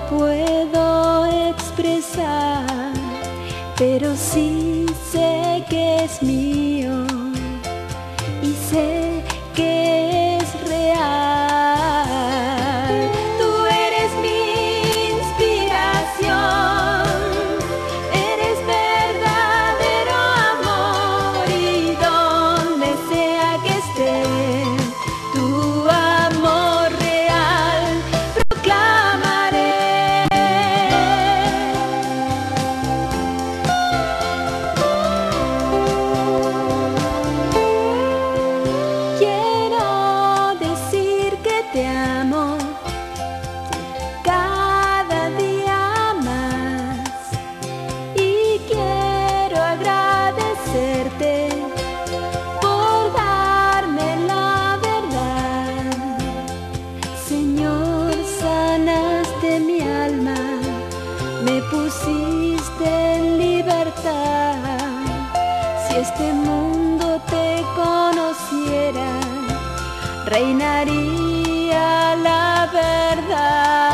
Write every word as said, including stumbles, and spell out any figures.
puedo expresar, pero sí sé que es mío y sé que es real. Tú eres mi inspiración, eres verdadero amor, y donde sea que esté, tu amor real proclamaré. Quiero decir que te amo cada día más, y quiero agradecerte por darme la verdad. Señor, sanaste mi alma, me pusiste en libertad. Si este mundo te conociera, reinaría la verdad.